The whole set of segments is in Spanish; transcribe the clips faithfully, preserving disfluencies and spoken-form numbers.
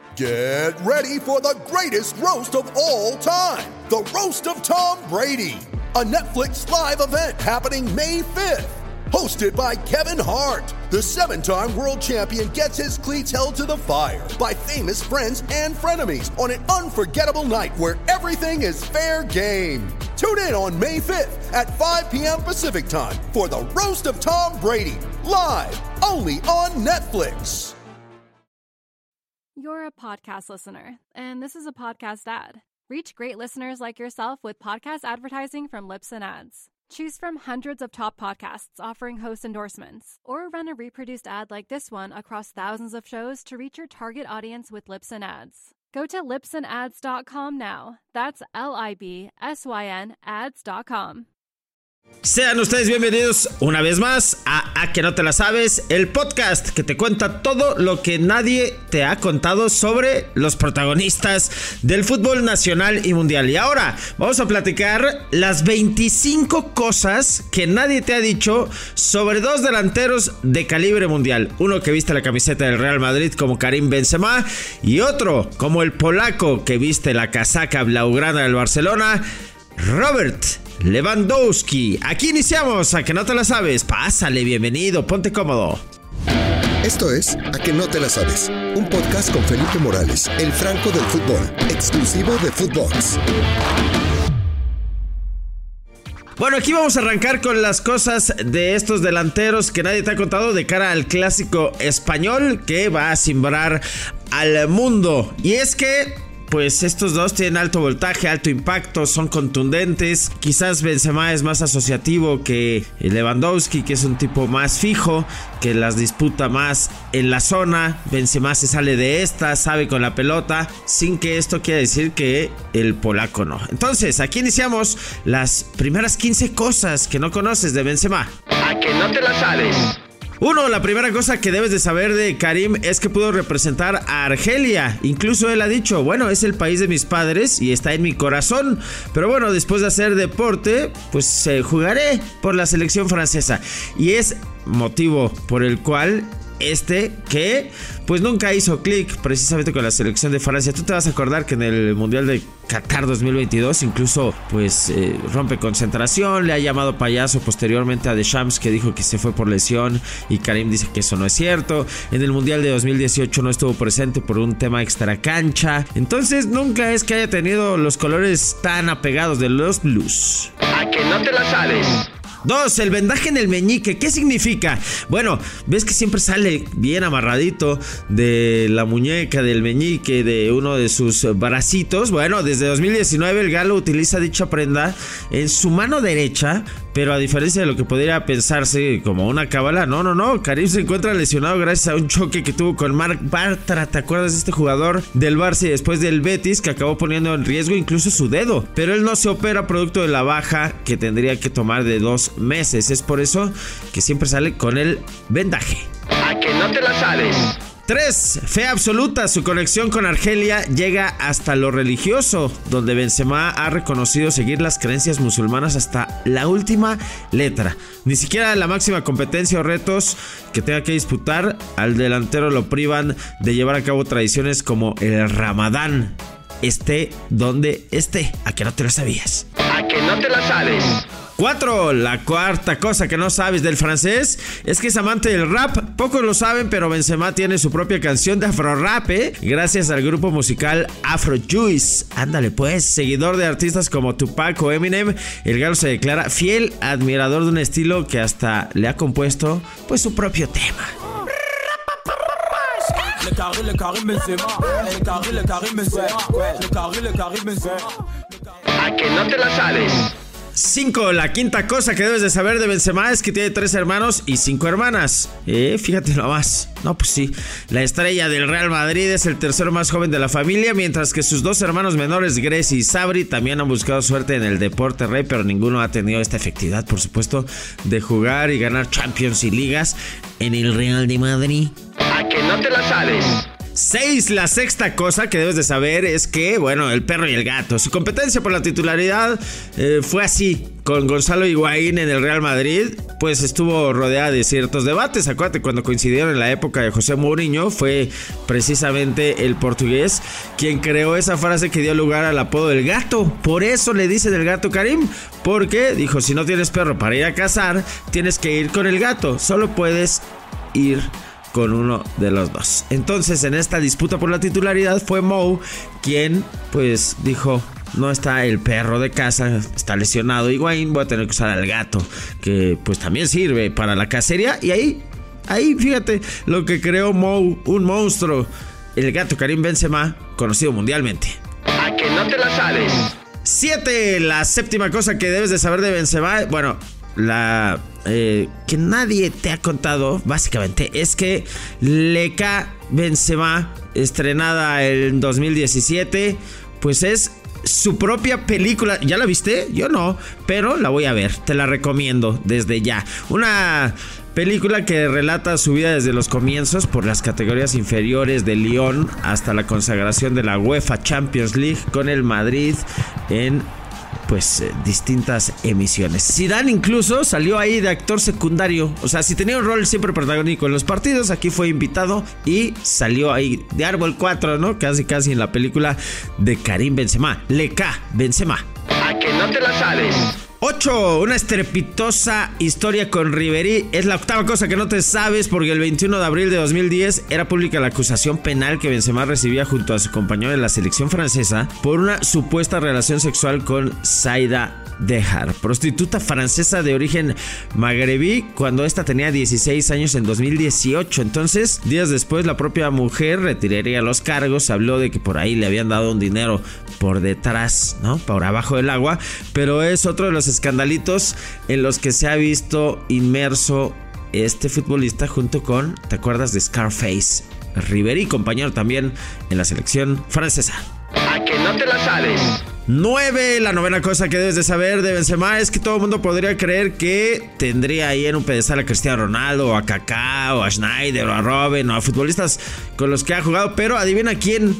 Get ready for the greatest roast of all time, the Roast of Tom Brady, a Netflix live event happening May fifth. Hosted by Kevin Hart, the seven-time world champion gets his cleats held to the fire by famous friends and frenemies on an unforgettable night where everything is fair game. Tune in on May fifth at five p.m. Pacific time for the Roast of Tom Brady, live only on Netflix. You're a podcast listener, and this is a podcast ad. Reach great listeners like yourself with podcast advertising from Libsyn Ads. Choose from hundreds of top podcasts offering host endorsements, or run a reproduced ad like this one across thousands of shows to reach your target audience with Libsyn Ads. Go to libsyn ads dot com now. That's L I B S Y N ads dot com. Sean ustedes bienvenidos una vez más a A Que No Te La Sabes, el podcast que te cuenta todo lo que nadie te ha contado sobre los protagonistas del fútbol nacional y mundial. Y ahora vamos a platicar las veinticinco cosas que nadie te ha dicho sobre dos delanteros de calibre mundial. Uno que viste la camiseta del Real Madrid como Karim Benzema y otro como el polaco que viste la casaca blaugrana del Barcelona, Robert Lewandowski. Aquí iniciamos A Que No Te La Sabes. Pásale, bienvenido, ponte cómodo. Esto es A Que No Te La Sabes, un podcast con Felipe Morales, el Franco del fútbol, exclusivo de Footbox. Bueno, aquí vamos a arrancar con las cosas de estos delanteros que nadie te ha contado de cara al clásico español que va a simbrar al mundo. Y es que pues estos dos tienen alto voltaje, alto impacto, son contundentes. Quizás Benzema es más asociativo que Lewandowski, que es un tipo más fijo, que las disputa más en la zona. Benzema se sale de esta, sabe con la pelota, sin que esto quiera decir que el polaco no. Entonces, aquí iniciamos las primeras quince cosas que no conoces de Benzema. A Que No Te La Sabes. Uno, la primera cosa que debes de saber de Karim es que pudo representar a Argelia. Incluso él ha dicho, bueno, es el país de mis padres y está en mi corazón. Pero bueno, después de hacer deporte, pues eh, jugaré por la selección francesa. Y es motivo por el cual este que pues nunca hizo clic precisamente con la selección de Francia. Tú te vas a acordar que en el Mundial de Qatar dos mil veintidós incluso pues eh, rompe concentración, le ha llamado payaso posteriormente a Deschamps, que dijo que se fue por lesión, y Karim dice que eso no es cierto. En el Mundial de dos mil dieciocho no estuvo presente por un tema extracancha. Entonces nunca es que haya tenido los colores tan apegados de los Blues. A Que No Te La Sabes. Dos, el vendaje en el meñique. ¿Qué significa? Bueno, ves que siempre sale bien amarradito de la muñeca, del meñique, de uno de sus bracitos. Bueno, desde dos mil diecinueve el galo utiliza dicha prenda en su mano derecha, pero a diferencia de lo que podría pensarse como una cábala, no, no, no. Karim se encuentra lesionado gracias a un choque que tuvo con Marc Bartra. ¿Te acuerdas de este jugador del Barça y después del Betis, que acabó poniendo en riesgo incluso su dedo? Pero él no se opera producto de la baja que tendría que tomar de dos meses. Es por eso que siempre sale con el vendaje. A Que No Te La Sabes. tres. Fe absoluta. Su conexión con Argelia llega hasta lo religioso, donde Benzema ha reconocido seguir las creencias musulmanas hasta la última letra. Ni siquiera la máxima competencia o retos que tenga que disputar al delantero lo privan de llevar a cabo tradiciones como el Ramadán, esté donde esté. ¿A que no te lo sabías? A Que No Te La Sabes. cuatro. La cuarta cosa que no sabes del francés es que es amante del rap. Pocos lo saben, pero Benzema tiene su propia canción de afro-rap, ¿eh? Gracias al grupo musical Afro Juice. Ándale pues, seguidor de artistas como Tupac o Eminem, el galo se declara fiel admirador de un estilo que hasta le ha compuesto pues su propio tema. Le carré, le Karim Benzema. Le carré, le Karim Benzema. Le carré, le Karim Benzema. A Que No Te La Sabes. cinco. La quinta cosa que debes de saber de Benzema es que tiene tres hermanos y cinco hermanas. Eh, fíjate nomás. No, pues sí. La estrella del Real Madrid es el tercero más joven de la familia, mientras que sus dos hermanos menores, Gresi y Sabri, también han buscado suerte en el deporte rey, pero ninguno ha tenido esta efectividad, por supuesto, de jugar y ganar Champions y ligas en el Real de Madrid. A Que No Te La Sabes. Seis, la sexta cosa que debes de saber es que, bueno, el perro y el gato, su competencia por la titularidad eh, fue así. Con Gonzalo Higuaín en el Real Madrid, pues estuvo rodeada de ciertos debates. Acuérdate, cuando coincidieron en la época de José Mourinho, fue precisamente el portugués quien creó esa frase que dio lugar al apodo del gato. Por eso le dice del gato Karim, porque dijo, si no tienes perro para ir a cazar, tienes que ir con el gato. Solo puedes ir con uno de los dos. Entonces, en esta disputa por la titularidad fue Mou quien pues dijo, no está el perro de casa, está lesionado Higuaín, voy a tener que usar al gato, que pues también sirve para la cacería. Y ahí, ahí fíjate lo que creó Mou, un monstruo, el gato Karim Benzema, conocido mundialmente. A que no te la sabes. Siete, la séptima cosa que debes de saber de Benzema, bueno, la eh, que nadie te ha contado, básicamente, es que Leka Benzema, estrenada en dos mil diecisiete, pues es su propia película. ¿Ya la viste? Yo no, pero la voy a ver, te la recomiendo desde ya. Una película que relata su vida desde los comienzos por las categorías inferiores de Lyon hasta la consagración de la UEFA Champions League con el Madrid en pues eh, distintas emisiones. Zidane incluso salió ahí de actor secundario, o sea, si tenía un rol siempre protagónico en los partidos, aquí fue invitado y salió ahí de árbol cuatro, ¿no? Casi casi en la película de Karim Benzema, Leka Benzema. A que no te la sabes. ocho. Una estrepitosa historia con Ribéry. Es la octava cosa que no te sabes, porque el veintiuno de abril de dos mil diez era pública la acusación penal que Benzema recibía junto a su compañero de la selección francesa por una supuesta relación sexual con Saïda Dehar, prostituta francesa de origen magrebí, cuando esta tenía dieciséis años en dos mil dieciocho. Entonces, días después, la propia mujer retiraría los cargos. Habló de que por ahí le habían dado un dinero por detrás, ¿no? Por abajo del agua. Pero es otro de los escandalitos en los que se ha visto inmerso este futbolista junto con, ¿te acuerdas de Scarface? Ribéry, compañero también en la selección francesa. A que no te la sabes. nueve. La novena cosa que debes de saber de Benzema es que todo el mundo podría creer que tendría ahí en un pedestal a Cristiano Ronaldo, o a Kaká, o a Schneider, o a Robben, o a futbolistas con los que ha jugado, pero adivina quién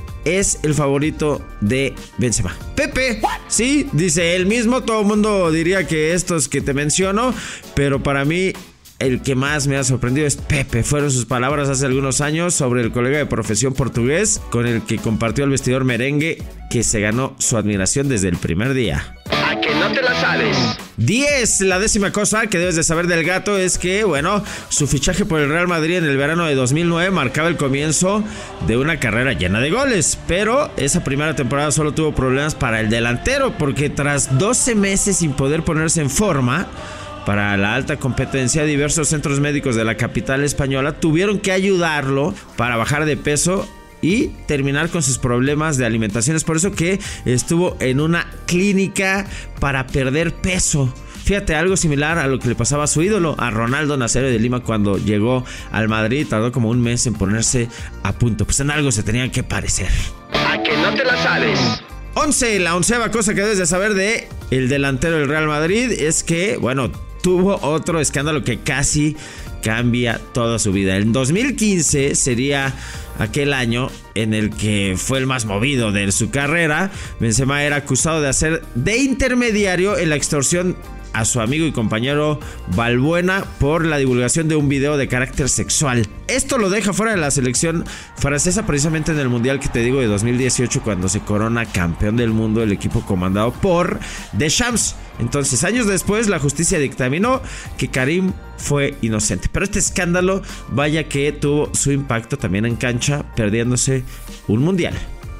es el favorito de Benzema. Pepe. Sí, dice él mismo. Todo el mundo diría que estos que te menciono, pero para mí el que más me ha sorprendido es Pepe. Fueron sus palabras hace algunos años sobre el colega de profesión portugués con el que compartió el vestidor merengue, que se ganó su admiración desde el primer día. A que no te la sabes. diez. La décima cosa que debes de saber del gato es que, bueno, su fichaje por el Real Madrid en el verano de dos mil nueve marcaba el comienzo de una carrera llena de goles, pero esa primera temporada solo tuvo problemas para el delantero, porque tras doce meses sin poder ponerse en forma para la alta competencia, diversos centros médicos de la capital española tuvieron que ayudarlo para bajar de peso y terminar con sus problemas de alimentación. Es por eso que estuvo en una clínica para perder peso. Fíjate, algo similar a lo que le pasaba a su ídolo, a Ronaldo Nazario de Lima, cuando llegó al Madrid. Tardó como un mes en ponerse a punto. Pues en algo se tenían que parecer. A que no te la sabes. once. La onceava cosa que debes de saber de el delantero del Real Madrid es que, bueno, tuvo otro escándalo que casi cambia toda su vida. En dos mil quince sería aquel año en el que fue el más movido de su carrera. Benzema era acusado de hacer de intermediario en la extorsión a su amigo y compañero Valbuena por la divulgación de un video de carácter sexual. Esto lo deja fuera de la selección francesa precisamente en el Mundial que te digo de dos mil dieciocho, cuando se corona campeón del mundo el equipo comandado por Deschamps. Entonces, años después, la justicia dictaminó que Karim fue inocente. Pero este escándalo, vaya que tuvo su impacto también en cancha, perdiéndose un Mundial.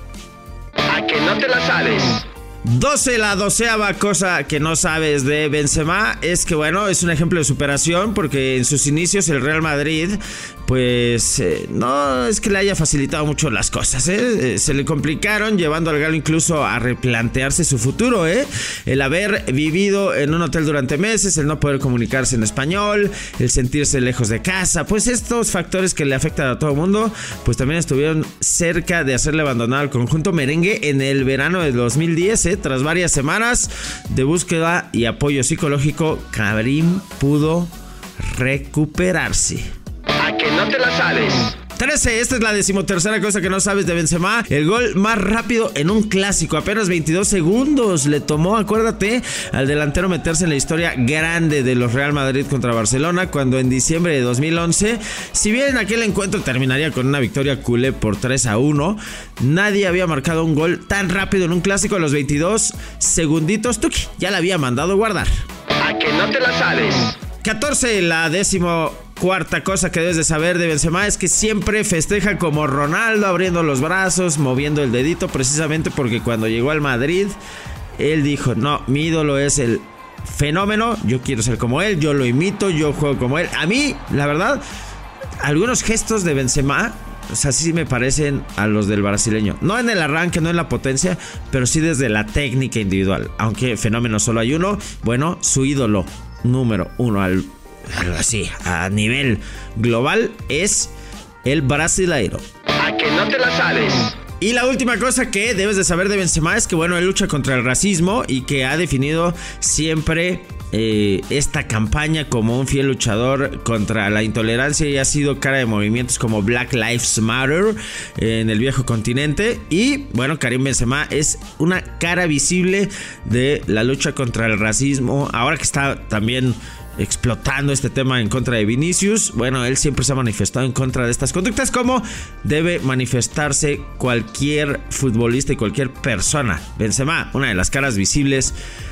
A que no te la sabes. doce. La doceava cosa que no sabes de Benzema es que, bueno, es un ejemplo de superación, porque en sus inicios el Real Madrid pues eh, no es que le haya facilitado mucho las cosas, ¿eh? Eh, se le complicaron, llevando al galo incluso a replantearse su futuro, ¿eh? El haber vivido en un hotel durante meses, el no poder comunicarse en español, el sentirse lejos de casa, pues estos factores que le afectan a todo el mundo, pues también estuvieron cerca de hacerle abandonar al conjunto merengue en el verano de dos mil diez, ¿eh? Tras varias semanas de búsqueda y apoyo psicológico, Karim pudo recuperarse. A que no te la sabes. trece, esta es la decimotercera cosa que no sabes de Benzema. El gol más rápido en un clásico, apenas veintidós segundos le tomó, acuérdate, al delantero meterse en la historia grande de los Real Madrid contra Barcelona, cuando en diciembre de dos mil once, si bien aquel encuentro terminaría con una victoria culé por tres a uno, nadie había marcado un gol tan rápido en un clásico. A los veintidós segunditos, tuki, ya la había mandado guardar. A que no te la sabes. catorce, la décimo cuarta cosa que debes de saber de Benzema es que siempre festeja como Ronaldo, abriendo los brazos, moviendo el dedito, precisamente porque cuando llegó al Madrid, él dijo, no, mi ídolo es el fenómeno, yo quiero ser como él, yo lo imito, yo juego como él. A mí, la verdad, algunos gestos de Benzema, o sea, sí me parecen a los del brasileño. No en el arranque, no en la potencia, pero sí desde la técnica individual. Aunque fenómeno solo hay uno, bueno, su ídolo número uno al así, a nivel global es el brasileiro. A que no te la sabes. Y la última cosa que debes de saber de Benzema es que, bueno, él lucha contra el racismo y que ha definido siempre eh, esta campaña como un fiel luchador contra la intolerancia y ha sido cara de movimientos como Black Lives Matter en el viejo continente. Y, bueno, Karim Benzema es una cara visible de la lucha contra el racismo, ahora que está también explotando este tema en contra de Vinicius. Bueno, él siempre se ha manifestado en contra de estas conductas, como debe manifestarse cualquier futbolista y cualquier persona. Benzema, una de las caras visibles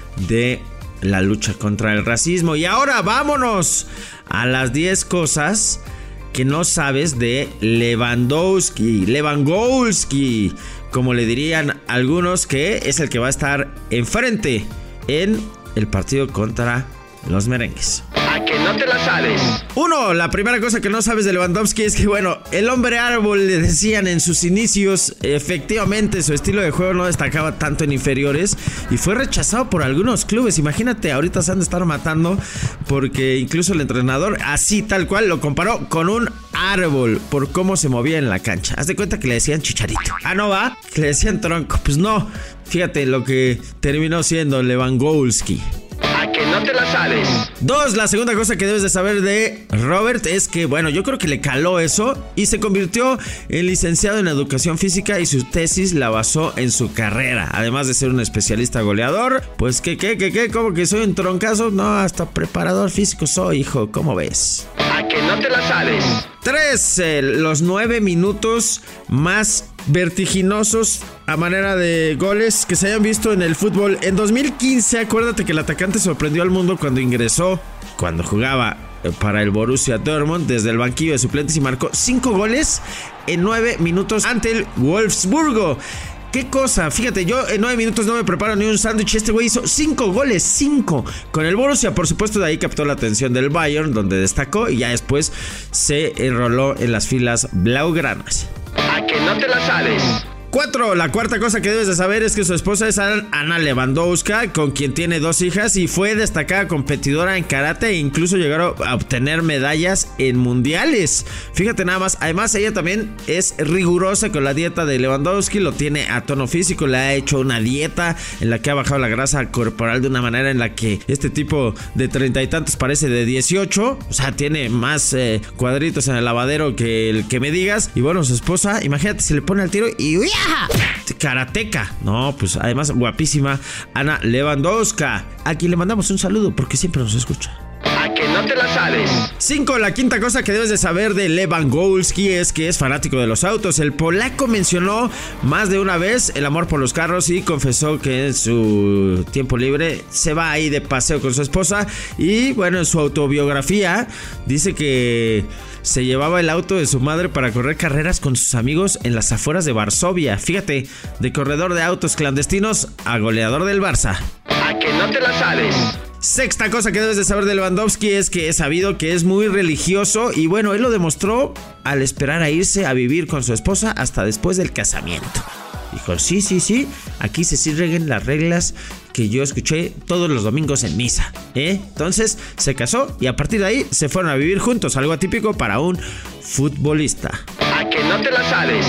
de la lucha contra el racismo. Y ahora vámonos a las diez cosas que no sabes de Lewandowski. Lewandowski, como le dirían algunos, que es el que va a estar enfrente en el partido contra los merengues. A que no te la sabes. Uno, la primera cosa que no sabes de Lewandowski es que, bueno, el hombre árbol, le decían en sus inicios, efectivamente su estilo de juego no destacaba tanto en inferiores y fue rechazado por algunos clubes. Imagínate, ahorita se han de estar matando porque incluso el entrenador, así tal cual, lo comparó con un árbol por cómo se movía en la cancha. Haz de cuenta que le decían Chicharito. Ah, ¿no va? Que le decían tronco. Pues no, fíjate lo que terminó siendo Lewandowski. A que no te la sabes. Dos, la segunda cosa que debes de saber de Robert es que, bueno, yo creo que le caló eso y se convirtió en licenciado en educación física y su tesis la basó en su carrera. Además de ser un especialista goleador, pues que, que, que, que, ¿cómo que soy un troncazo? No, hasta preparador físico soy, hijo, ¿cómo ves? A que no te la sabes. Tres, eh, los nueve minutos más vertiginosos a manera de goles que se hayan visto en el fútbol. En dos mil quince, acuérdate que el atacante sorprendió al mundo cuando ingresó, cuando jugaba para el Borussia Dortmund desde el banquillo de suplentes y marcó cinco goles en nueve minutos ante el Wolfsburgo. ¿Qué cosa? Fíjate, yo en nueve minutos no me preparo ni un sándwich. Este güey hizo cinco goles, cinco con el Borussia. Por supuesto, de ahí captó la atención del Bayern, donde destacó y ya después se enroló en las filas blaugranas. A que no te la sabes. Cuatro, la cuarta cosa que debes de saber es que su esposa es Anna Lewandowska, con quien tiene dos hijas y fue destacada competidora en karate e incluso llegaron a obtener medallas en mundiales. Fíjate nada más, además ella también es rigurosa con la dieta de Lewandowski, lo tiene a tono físico, le ha hecho una dieta en la que ha bajado la grasa corporal de una manera en la que este tipo de treinta y tantos parece de dieciocho, o sea, tiene más eh, cuadritos en el lavadero que el que me digas. Y bueno, su esposa, imagínate, se le pone al tiro y ¡uya! Karateca. No, pues además guapísima Anna Lewandowska, a quien le mandamos un saludo porque siempre nos escucha. A que no te la sabes. Cinco, la quinta cosa que debes de saber de Lewandowski es que es fanático de los autos. El polaco mencionó más de una vez el amor por los carros y confesó que en su tiempo libre se va ahí de paseo con su esposa. Y bueno, en su autobiografía dice que se llevaba el auto de su madre para correr carreras con sus amigos en las afueras de Varsovia. Fíjate, de corredor de autos clandestinos a goleador del Barça. A que no te la sabes. Sexta cosa que debes de saber de Lewandowski es que es sabido que es muy religioso y bueno, él lo demostró al esperar a irse a vivir con su esposa hasta después del casamiento. Dijo, sí, sí, sí, aquí se siguen las reglas que yo escuché todos los domingos en misa, ¿eh? Entonces se casó y a partir de ahí se fueron a vivir juntos, algo atípico para un futbolista. A que no te la sabes.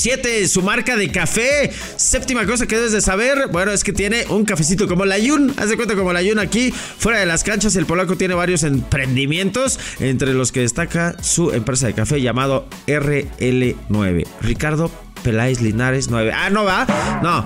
Siete, su marca de café. Séptima cosa que debes de saber, bueno, es que tiene un cafecito como la Yun. Haz de cuenta como la Yun aquí, fuera de las canchas. El polaco tiene varios emprendimientos, entre los que destaca su empresa de café llamado R L nueve. Ricardo Peláez Linares nueve. Ah, no va, no,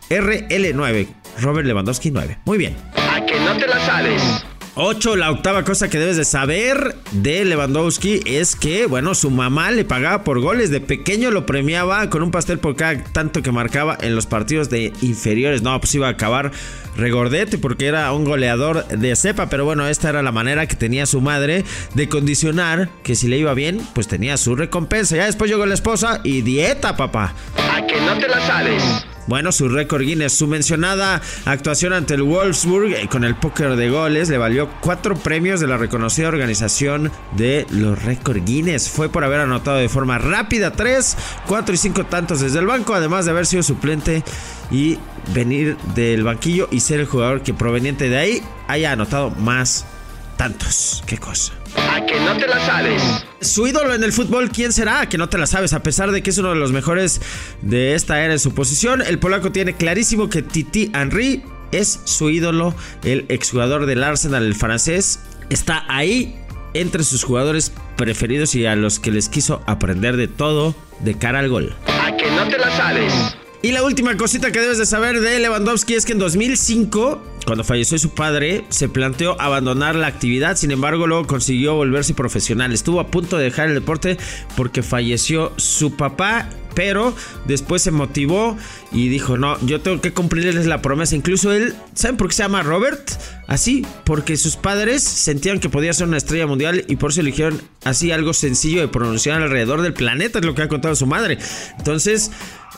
R L nueve. Robert Lewandowski nueve. Muy bien. A que no te la sabes. ocho. La octava cosa que debes de saber de Lewandowski es que, bueno, su mamá le pagaba por goles. De pequeño lo premiaba con un pastel por cada tanto que marcaba en los partidos de inferiores. No, pues iba a acabar regordete porque era un goleador de cepa. Pero bueno, esta era la manera que tenía su madre de condicionar que si le iba bien, pues tenía su recompensa. Ya después llegó la esposa y dieta, papá. A que no te la sabes. Bueno, su récord Guinness, su mencionada actuación ante el Wolfsburg eh, con el póker de goles le valió cuatro premios de la reconocida organización de los récord Guinness. Fue por haber anotado de forma rápida tres, cuatro y cinco tantos desde el banco, además de haber sido suplente y venir del banquillo y ser el jugador que proveniente de ahí haya anotado más tantos. ¿Qué cosa? A que no te la sabes. Su ídolo en el fútbol, ¿quién será? Que no te la sabes, a pesar de que es uno de los mejores de esta era en su posición. El polaco tiene clarísimo que Titi Henry es su ídolo. El exjugador del Arsenal, el francés, está ahí entre sus jugadores preferidos y a los que les quiso aprender de todo de cara al gol. A que no te la sabes. Y la última cosita que debes de saber de Lewandowski es que en dos mil cinco, cuando falleció su padre, se planteó abandonar la actividad. Sin embargo, luego consiguió volverse profesional. Estuvo a punto de dejar el deporte porque falleció su papá, pero después se motivó y dijo, no, yo tengo que cumplirles la promesa. Incluso él, ¿saben por qué se llama Robert? Así, porque sus padres sentían que podía ser una estrella mundial y por eso eligieron así algo sencillo de pronunciar alrededor del planeta, es lo que ha contado su madre. Entonces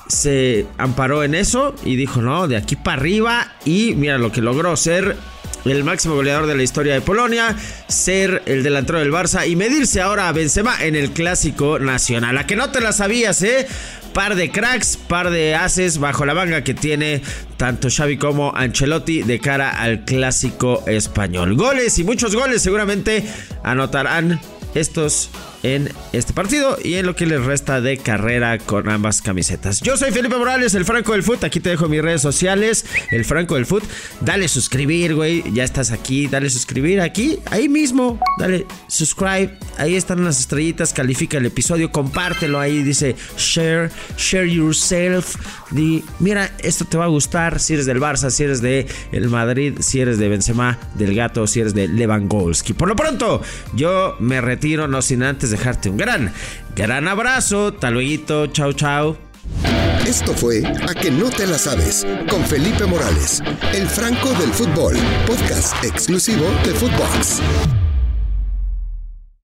se amparó en eso y dijo, no, de aquí para arriba. Y mira lo que logró, ser el máximo goleador de la historia de Polonia, ser el delantero del Barça y medirse ahora a Benzema en el clásico nacional. A que no te la sabías, eh. Par de cracks, par de ases bajo la manga que tiene tanto Xavi como Ancelotti de cara al clásico español. Goles y muchos goles seguramente anotarán estos en este partido y en lo que les resta de carrera con ambas camisetas. Yo soy Felipe Morales, el Franco del Foot. Aquí te dejo mis redes sociales, el Franco del Foot. Dale suscribir, güey. Ya estás aquí, dale suscribir aquí, ahí mismo. Dale subscribe. Ahí están las estrellitas. Califica el episodio, compártelo. Ahí dice share, share yourself. Di, mira, esto te va a gustar si eres del Barça, si eres de el Madrid, si eres de Benzema, del Gato, si eres de Lewandowski. Por lo pronto, yo me retiro, no sin antes dejarte un gran, gran abrazo. Hasta luego, chao, chao. Esto fue A que no te la sabes, con Felipe Morales, el Franco del Fútbol, podcast exclusivo de Footbox.